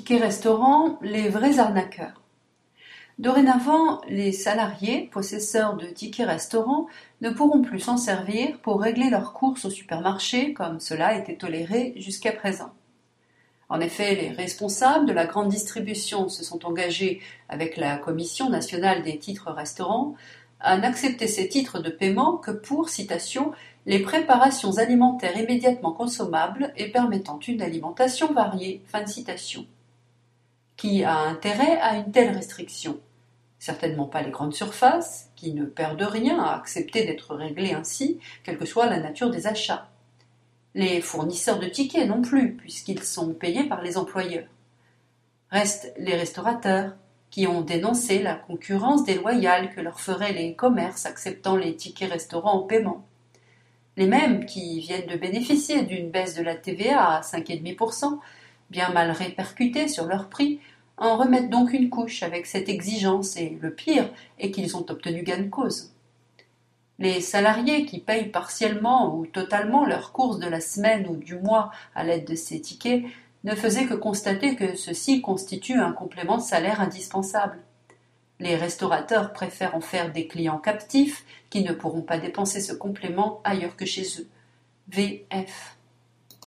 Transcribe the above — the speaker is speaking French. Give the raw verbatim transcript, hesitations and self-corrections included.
tickets restaurant, les vrais arnaqueurs. Dorénavant, les salariés possesseurs de tickets restaurant ne pourront plus s'en servir pour régler leurs courses au supermarché comme cela était toléré jusqu'à présent. En effet, les responsables de la grande distribution se sont engagés avec la Commission nationale des titres restaurants à n'accepter ces titres de paiement que pour, citation, les préparations alimentaires immédiatement consommables et permettant une alimentation variée. Fin de citation. Qui a intérêt à une telle restriction? Certainement pas les grandes surfaces, qui ne perdent rien à accepter d'être réglées ainsi, quelle que soit la nature des achats. Les fournisseurs de tickets non plus, puisqu'ils sont payés par les employeurs. Restent les restaurateurs, qui ont dénoncé la concurrence déloyale que leur feraient les commerces acceptant les tickets restaurants au paiement. Les mêmes qui viennent de bénéficier d'une baisse de la T V A à cinq virgule cinq pour cent, bien mal répercutée sur leur prix, en remettent donc une couche avec cette exigence et le pire est qu'ils ont obtenu gain de cause. Les salariés qui payent partiellement ou totalement leurs courses de la semaine ou du mois à l'aide de ces tickets ne faisaient que constater que ceci constitue un complément de salaire indispensable. Les restaurateurs préfèrent en faire des clients captifs qui ne pourront pas dépenser ce complément ailleurs que chez eux. V F